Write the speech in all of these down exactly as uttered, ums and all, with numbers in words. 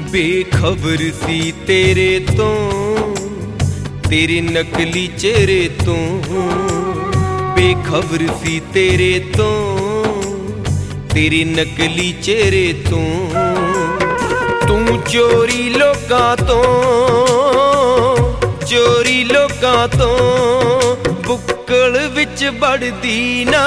बेखबर सी तेरे तो तेरे नकली चेहरे तो, बेखबर सी तेरे तो तेरे नकली चेहरे तो। तू चोरी लोकां तो चोरी लोकां तो बुक्कल विच बड़दी ना,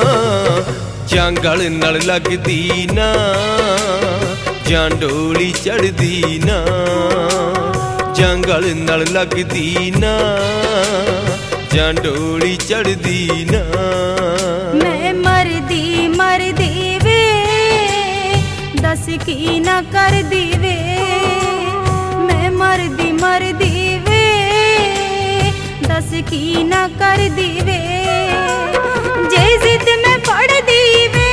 जांगल नाल लगदी ना, जां डोली चढ़दी ना, जांगल नाल लगदी ना, जां डोली चढ़दी ना। मैं मरदी मरदी वे दस की ना कर दी वे, मैं मरदी मरदी वे दस की ना कर दी वे। जे जिद में फड़ दी वे,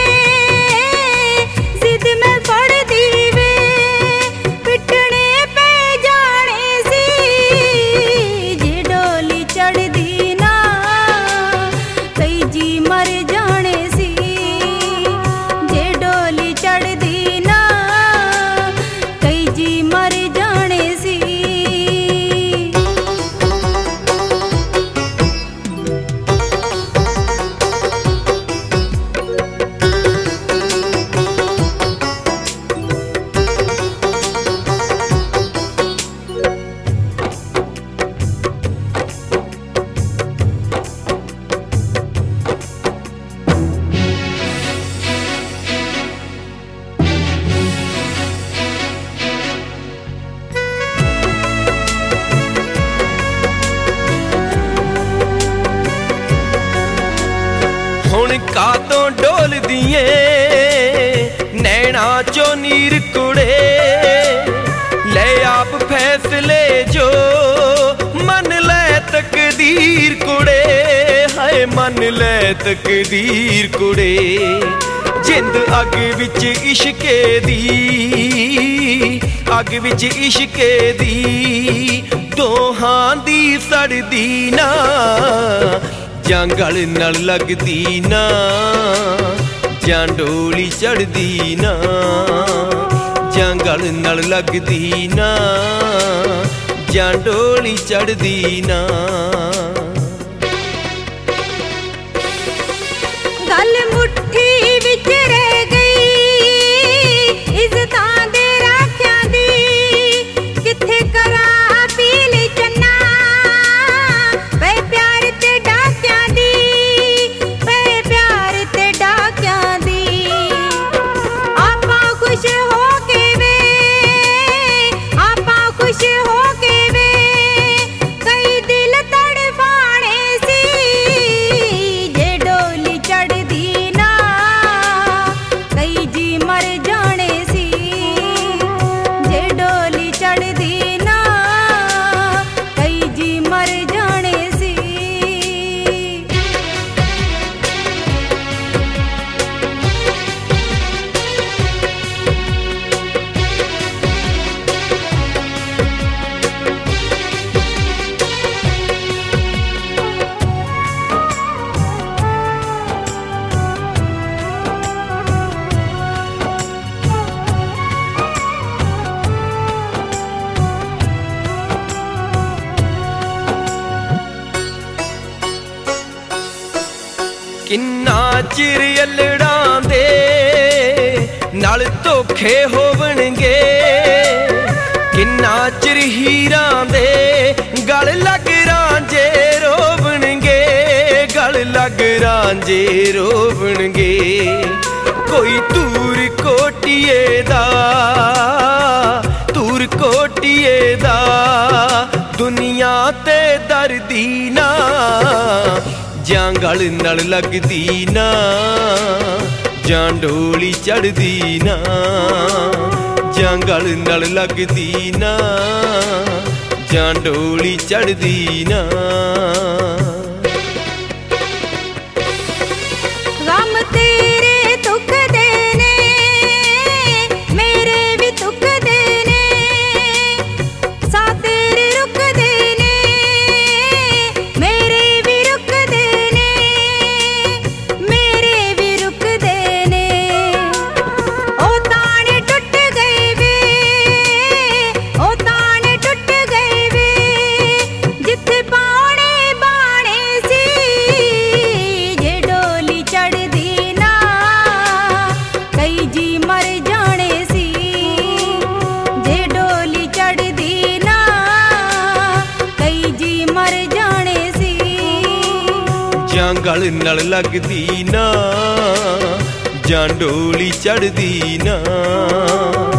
जिद में फड़ दी वे, पिटने पे जाने सी, जे डोली चढ़ दी ना कई जी मर जाने सी, जे डोली चढ़ दी ना कई जी मर जाने सी। हुण कातों डोलदी ऐ नैना चो नीर कुड़े, ले आप फैसले जो मन लै तकदीर कुड़े, हाय मन लै तकदीर कुड़े। जिंद अग विच इश्के दी, अग विच इश्के दी, दोहां दी सड़दी ना, जांगल नाल लगदी ना, जां डोली चढ़दी ना, जांगल नाल लगदी ना, जां डोली चढ़दी ना। गल मुट्ठी विच रह गई इज़्ज़तां दे राखियां दी, किथे करा अपील चन्ना वे प्यार ते डाकियां दी, वे प्यार ते डाकियां दी। आपां खुश हो के वे, आपां खुश हो के वे, कई दिल तड़फाने सी, जे डोली चढ़दी ना कई जी मर जाने सी, जे डोली चढ़दी ना कई जी मर जाने सी। किन्ना चिर अल्लड़ां दे नाल धोखे होवणगे, किन्ना चिर हीरां दे गल लग रांझे रोवणगे, गल लग रांझे रोवणगे। कोई तूर कोटिए दा, तूर कोटिए दा, दुनिया ते दर्दी ना, जांगल नाल लगदी ना, जां डोली चढ़दी ना, जांगल नाल लगदी ना, जां डोली चढ़दी ना। गम तेरे दुख दे ने, मेरे भी दुख दे ने, सा तेरे रुक दे ने, मेरे भी रुक दे ने, मेरे भी रुक दे ने। ओ ताने टुट गए वे गल नाल लगदी ना जां डोली चढ़दी ना।